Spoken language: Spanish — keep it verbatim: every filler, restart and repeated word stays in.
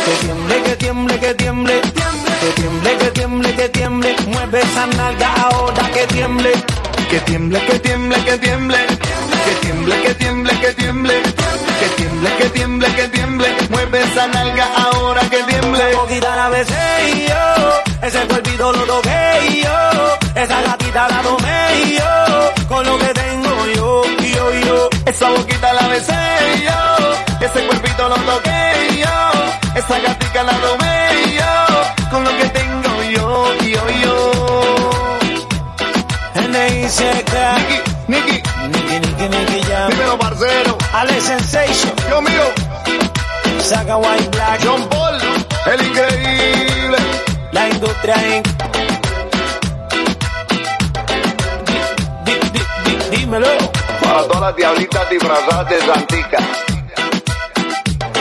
Que tiemble, que tiemble, que tiemble, que tiemble, que tiemble, que tiemble. Mueve esa nalga ahora que tiemble. Que tiemble, que tiemble, que tiemble. Que tiemble, que tiemble, que tiemble. Que tiemble, que tiemble, que tiemble. Mueve esa nalga ahora que tiemble. Esa boquita la besé y yo, ese cuerpito lo toqué y yo, esa gatita la tomé y yo, con lo que tengo yo, yo, yo. Esa boquita la besé y yo, ese cuerpito lo toqué y yo, esa gatita la tomé y yo, con lo que tengo yo, yo, yo. N I C K Nicky, Nicky, Nicky, Nicky, Nicky Jam. dímelo parcero. Alex Sensation, Yo mío, Saga White Black, John Paul, el increíble. La Industria Inc. Di- di- di- di- Dímelo. Para todas las diablitas disfrazadas de Santica.